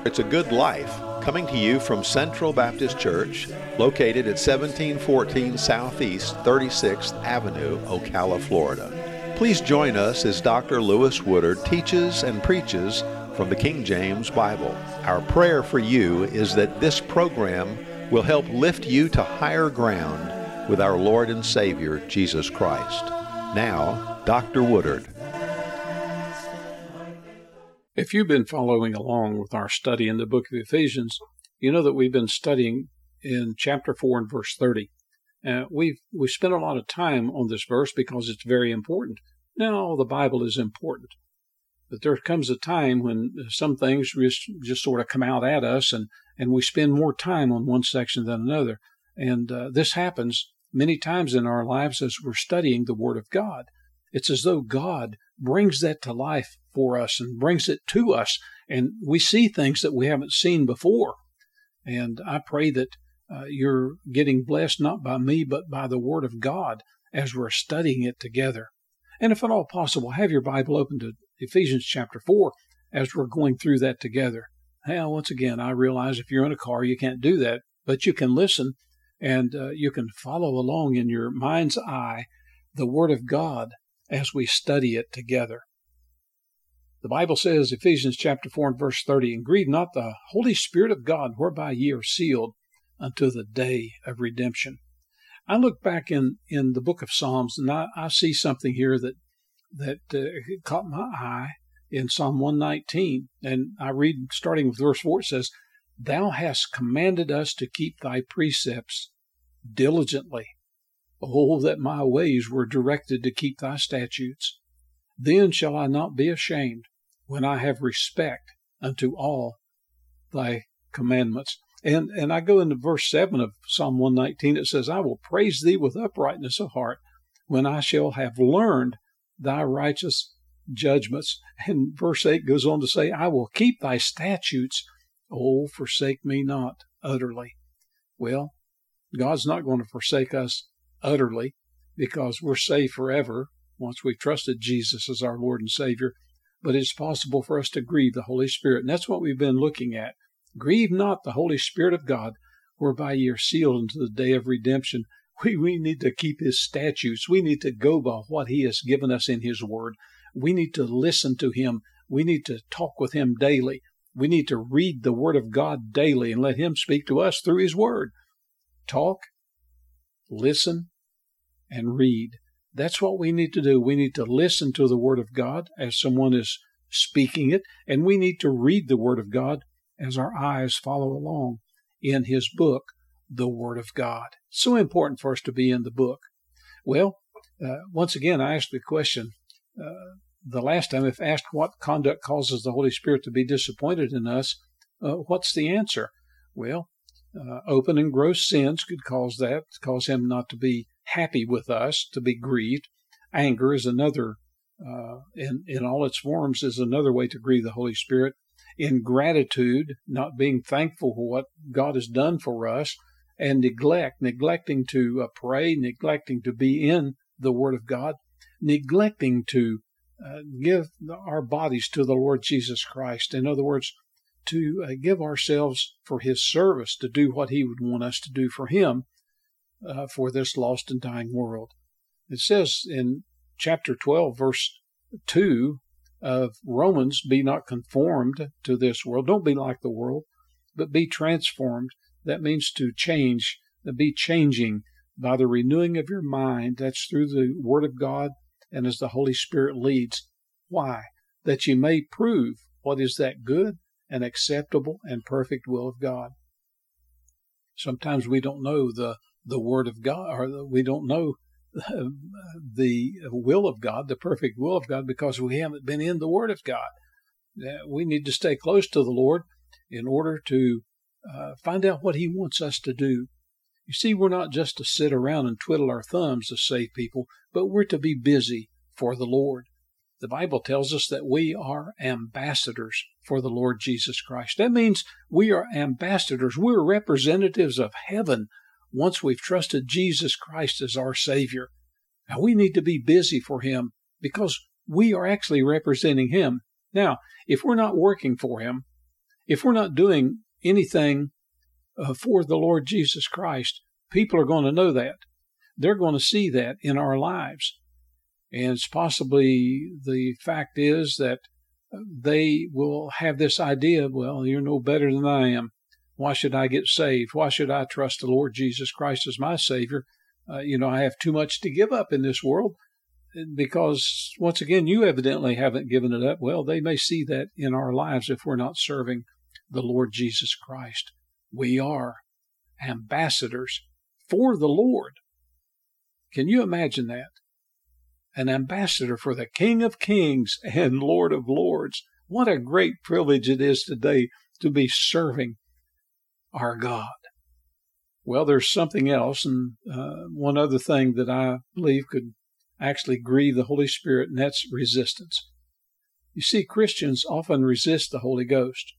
It's a Good Life, coming to you from Central Baptist Church, located at 1714 Southeast 36th Avenue, Ocala, Florida. Please join us as Dr. Lewis Woodard teaches and preaches from the King James Bible. Our prayer for you is that this program will help lift you to higher ground with our Lord and Savior, Jesus Christ. Now, Dr. Woodard. If you've been following along with our study in the book of Ephesians, you know that we've been studying in chapter 4 and verse 30. We've spent a lot of time on this verse because it's very important. Now, the Bible is important, but there comes a time when some things just sort of come out at us, and we spend more time on one section than another. And this happens many times in our lives as we're studying the Word of God. It's as though God brings that to life for us and brings it to us, and we see things that we haven't seen before. And I pray that you're getting blessed not by me, but by the Word of God as we're studying it together. And if at all possible, have your Bible open to Ephesians chapter 4 as we're going through that together. Now, once again, I realize if you're in a car, you can't do that, but you can listen and you can follow along in your mind's eye the Word of God as we study it together. The Bible says, Ephesians chapter 4 and verse 30, "And grieve not the Holy Spirit of God, whereby ye are sealed unto the day of redemption." I look back in the book of Psalms, and I see something here that caught my eye in Psalm 119. And I read, starting with verse 4, it says, "Thou hast commanded us to keep thy precepts diligently. Oh, that my ways were directed to keep thy statutes. Then shall I not be ashamed when I have respect unto all thy commandments." And I go into verse 7 of Psalm 119. It says, "I will praise thee with uprightness of heart when I shall have learned thy righteous judgments." And verse 8 goes on to say, "I will keep thy statutes. Oh, forsake me not utterly." Well, God's not going to forsake us utterly because we're saved forever once we've trusted Jesus as our Lord and Savior. But it's possible for us to grieve the Holy Spirit. And that's what we've been looking at. Grieve not the Holy Spirit of God, whereby ye are sealed unto the day of redemption. We need to keep His statutes. We need to go by what He has given us in His Word. We need to listen to Him. We need to talk with Him daily. We need to read the Word of God daily and let Him speak to us through His Word. Talk, listen, and read. That's what we need to do. We need to listen to the Word of God as someone is speaking it, and we need to read the Word of God as our eyes follow along in His book, the Word of God. So important for us to be in the book. Well, once again, I asked the question the last time, if asked what conduct causes the Holy Spirit to be disappointed in us, what's the answer? Well, open and gross sins could cause that, cause Him not to be happy with us, to be grieved. Anger is another, in all its forms, is another way to grieve the Holy Spirit. Ingratitude, not being thankful for what God has done for us, and neglecting to pray, neglecting to be in the Word of God, neglecting to give our bodies to the Lord Jesus Christ. In other words, to give ourselves for His service, to do what He would want us to do for Him, for this lost and dying world. It says in chapter 12, verse 2 of Romans, "Be not conformed to this world." Don't be like the world, but be transformed. That means to change, be changing by the renewing of your mind. That's through the Word of God and as the Holy Spirit leads. Why? That you may prove what is that good and acceptable and perfect will of God. Sometimes we don't know the Word of God, or we don't know the will of God, the perfect will of God, because we haven't been in the Word of God. We need to stay close to the Lord in order to find out what He wants us to do. You see, we're not just to sit around and twiddle our thumbs as saved people, but we're to be busy for the Lord. The Bible tells us that we are ambassadors for the Lord Jesus Christ. That means we are ambassadors. We're representatives of heaven once we've trusted Jesus Christ as our Savior. Now, we need to be busy for Him because we are actually representing Him. Now, if we're not working for Him, If we're not doing anything for the Lord Jesus Christ, people are going to know that. They're going to see that in our lives. And it's possibly the fact is that they will have this idea, well, you're no better than I am. Why should I get saved? Why should I trust the Lord Jesus Christ as my Savior? I have too much to give up in this world because, once again, you evidently haven't given it up. Well, they may see that in our lives if we're not serving the Lord Jesus Christ. We are ambassadors for the Lord. Can you imagine that? An ambassador for the King of Kings and Lord of Lords. What a great privilege it is today to be serving our God. Well, there's something else, and one other thing that I believe could actually grieve the Holy Spirit, and that's resistance. You see, Christians often resist the Holy Ghost.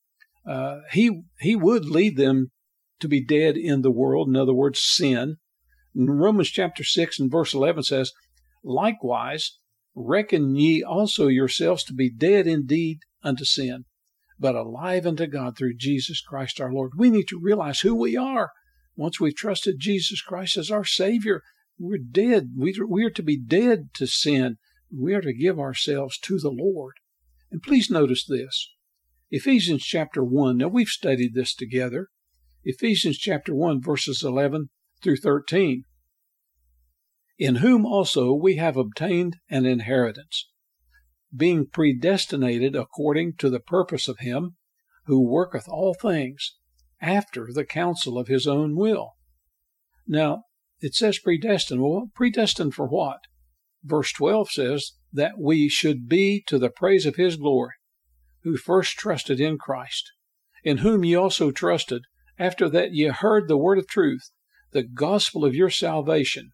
He would lead them to be dead in the world, in other words, sin. In Romans chapter 6 and verse 11 says, likewise, reckon ye also yourselves to be dead indeed unto sin, but alive unto God through Jesus Christ our Lord. We need to realize who we are. Once we've trusted Jesus Christ as our Savior, we're dead. We are to be dead to sin. We are to give ourselves to the Lord. And please notice this. Ephesians chapter 1. Now, we've studied this together. Ephesians chapter 1, verses 11 through 13. In whom also we have obtained an inheritance, being predestinated according to the purpose of him who worketh all things after the counsel of his own will. Now, it says predestined. Well, predestined for what? Verse 12 says that we should be to the praise of his glory, who first trusted in Christ, in whom ye also trusted, after that ye heard the word of truth, the gospel of your salvation,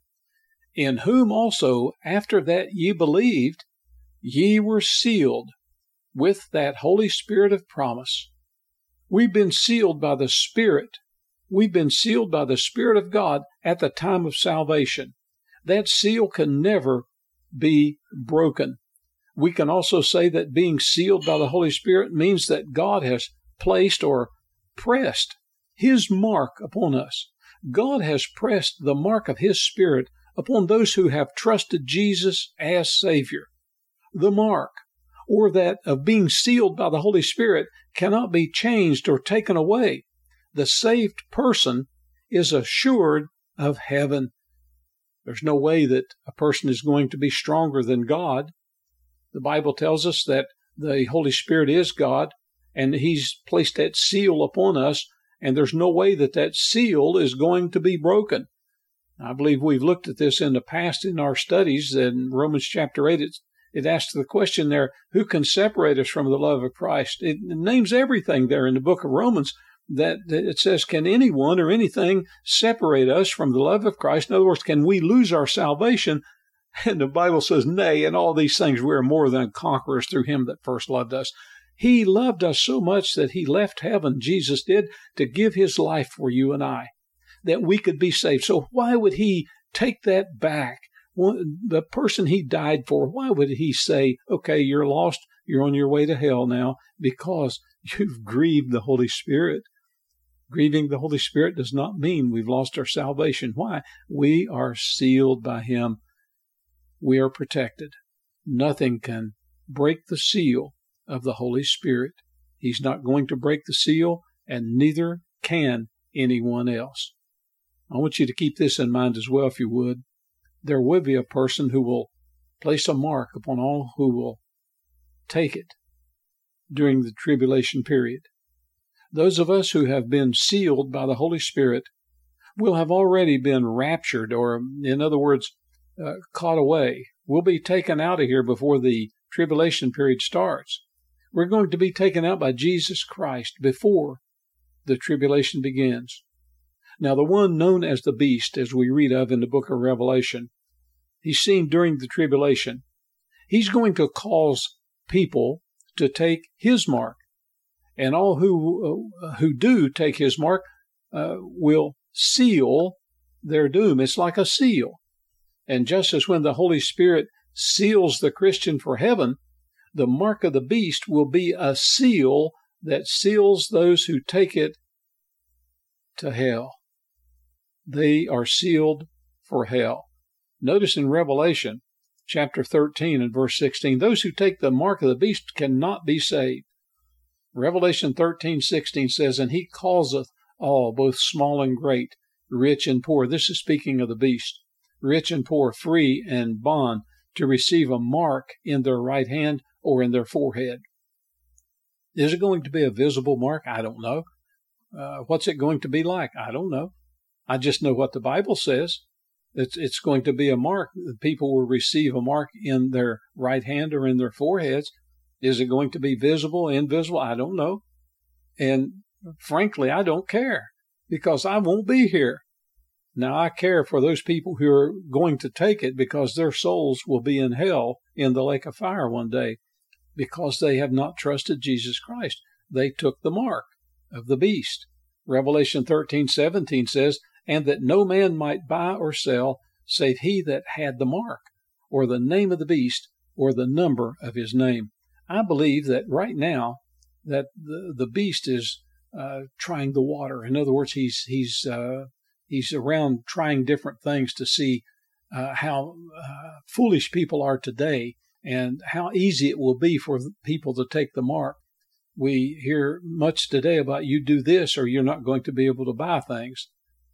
in whom also, after that ye believed, ye were sealed with that Holy Spirit of promise. We've been sealed by the Spirit. We've been sealed by the Spirit of God at the time of salvation. That seal can never be broken. We can also say that being sealed by the Holy Spirit means that God has placed or pressed his mark upon us. God has pressed the mark of his Spirit upon those who have trusted Jesus as Savior. The mark, or that of being sealed by the Holy Spirit, cannot be changed or taken away. The saved person is assured of heaven. There's no way that a person is going to be stronger than God. The Bible tells us that the Holy Spirit is God, and he's placed that seal upon us, and there's no way that that seal is going to be broken. I believe we've looked at this in the past in our studies. In Romans chapter 8, it asks the question there, who can separate us from the love of Christ? It names everything there in the book of Romans that it says, can anyone or anything separate us from the love of Christ? In other words, can we lose our salvation? And the Bible says, nay, in all these things we are more than conquerors through him that first loved us. He loved us so much that he left heaven, Jesus did, to give his life for you and I, that we could be saved. So why would he take that back? The person he died for, why would he say, okay, you're lost, you're on your way to hell now, because you've grieved the Holy Spirit? Grieving the Holy Spirit does not mean we've lost our salvation. Why? We are sealed by him. We are protected. Nothing can break the seal of the Holy Spirit. He's not going to break the seal, and neither can anyone else. I want you to keep this in mind as well, if you would. There will be a person who will place a mark upon all who will take it during the tribulation period. Those of us who have been sealed by the Holy Spirit will have already been raptured, or in other words, caught away. We'll be taken out of here before the tribulation period starts. We're going to be taken out by Jesus Christ before the tribulation begins. Now, the one known as the beast, as we read of in the book of Revelation, he's seen during the tribulation. He's going to cause people to take his mark, and all who do take his mark will seal their doom. It's like a seal. And just as when the Holy Spirit seals the Christian for heaven, the mark of the beast will be a seal that seals those who take it to hell. They are sealed for hell. Notice in Revelation chapter 13 and verse 16, those who take the mark of the beast cannot be saved. Revelation 13:16 says, and he causeth all, both small and great, rich and poor. This is speaking of the beast. Rich and poor, free and bond, to receive a mark in their right hand or in their forehead. Is it going to be a visible mark? I don't know. What's it going to be like? I don't know. I just know what the Bible says. It's going to be a mark. People will receive a mark in their right hand or in their foreheads. Is it going to be visible, invisible? I don't know. And frankly, I don't care, because I won't be here. Now, I care for those people who are going to take it, because their souls will be in hell in the lake of fire one day, because they have not trusted Jesus Christ. They took the mark of the beast. Revelation 13:17 says, and that no man might buy or sell, save he that had the mark, or the name of the beast, or the number of his name. I believe that right now that the beast is trying the water. In other words, he's around trying different things to see how foolish people are today and how easy it will be for people to take the mark. We hear much today about you do this or you're not going to be able to buy things.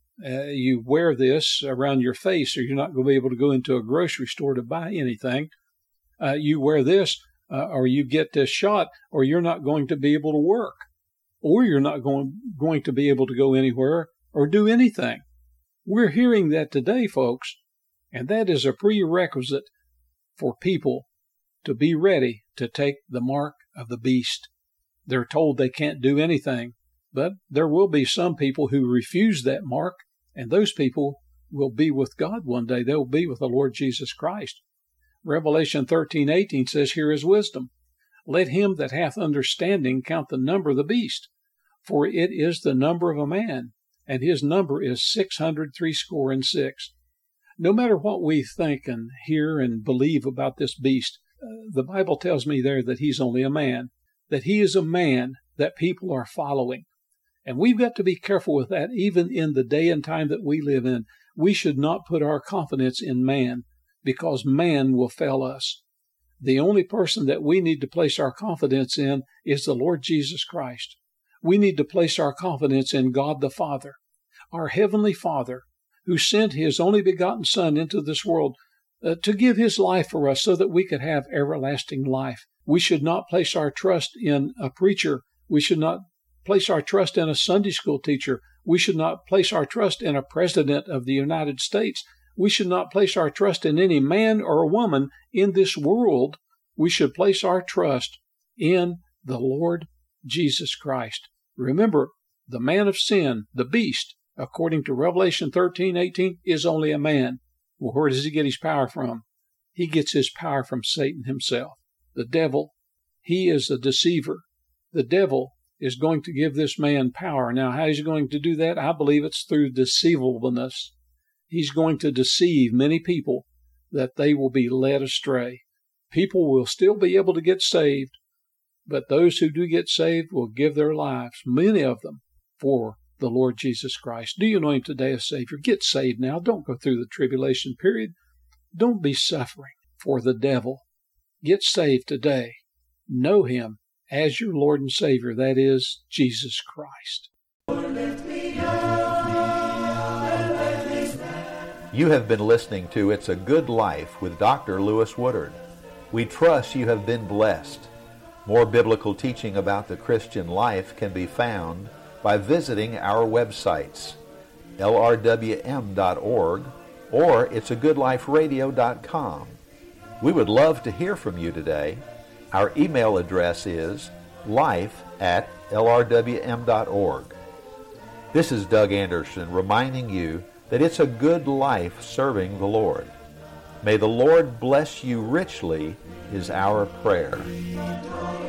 You wear this around your face or you're not going to be able to go into a grocery store to buy anything. You wear this or you get this shot or you're not going to be able to work, or you're not going to be able to go anywhere or do anything. We're hearing that today, folks, and that is a prerequisite for people to be ready to take the mark of the beast. They're told they can't do anything, but there will be some people who refuse that mark, and those people will be with God one day. They'll be with the Lord Jesus Christ. Revelation 13:18 says, here is wisdom. Let him that hath understanding count the number of the beast, for it is the number of a man, and his number is 666. No matter what we think and hear and believe about this beast, the Bible tells me there that he's only a man, that he is a man that people are following. And we've got to be careful with that, even in the day and time that we live in. We should not put our confidence in man, because man will fail us. The only person that we need to place our confidence in is the Lord Jesus Christ. We need to place our confidence in God the Father, our Heavenly Father, who sent His only begotten Son into this world to give His life for us so that we could have everlasting life. We should not place our trust in a preacher. We should not place our trust in a Sunday school teacher. We should not place our trust in a president of the United States. We should not place our trust in any man or woman in this world. We should place our trust in the Lord Jesus Christ. Remember, the man of sin, the beast, according to Revelation 13:18, is only a man. Well, where does he get his power from? He gets his power from Satan himself. The devil, he is a deceiver. The devil is going to give this man power. Now, how is he going to do that? I believe it's through deceivableness. He's going to deceive many people that they will be led astray. People will still be able to get saved, but those who do get saved will give their lives, many of them, for the Lord Jesus Christ. Do you know Him today as Savior? Get saved now. Don't go through the tribulation period. Don't be suffering for the devil. Get saved today. Know Him as your Lord and Savior. That is Jesus Christ. You have been listening to It's a Good Life with Dr. Lewis Woodard. We trust you have been blessed. More biblical teaching about the Christian life can be found by visiting our websites, lrwm.org or it'sagoodliferadio.com. We would love to hear from you today. Our email address is life@lrwm.org. This is Doug Anderson reminding you that it's a good life serving the Lord. May the Lord bless you richly is our prayer.